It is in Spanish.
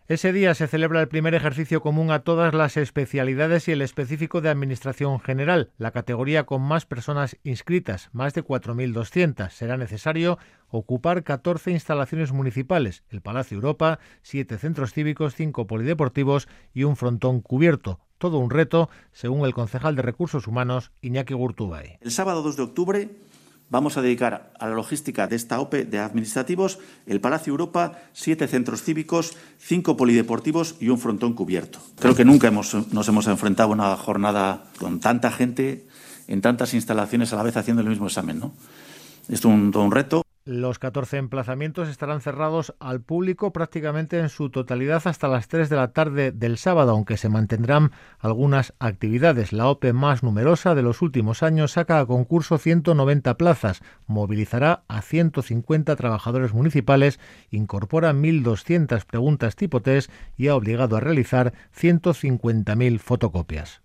Ese día se celebra el primer ejercicio común a todas las especialidades y el específico de Administración General, la categoría con más personas inscritas, más de 4.200. Será necesario ocupar 14 instalaciones municipales, el Palacio Europa, 7 centros cívicos, 5 polideportivos y un frontón cubierto. Todo un reto, según el concejal de Recursos Humanos, Iñaki Gurtubay. El sábado 2 de octubre vamos a dedicar a la logística de esta OPE de administrativos el Palacio Europa, 7 centros cívicos, 5 polideportivos y un frontón cubierto. Creo que nunca nos hemos enfrentado a una jornada con tanta gente en tantas instalaciones a la vez haciendo el mismo examen, ¿no? Es todo un reto. Los 14 emplazamientos estarán cerrados al público prácticamente en su totalidad hasta las 3 de la tarde del sábado, aunque se mantendrán algunas actividades. La OPE más numerosa de los últimos años saca a concurso 190 plazas, movilizará a 150 trabajadores municipales, incorpora 1.200 preguntas tipo test y ha obligado a realizar 150.000 fotocopias.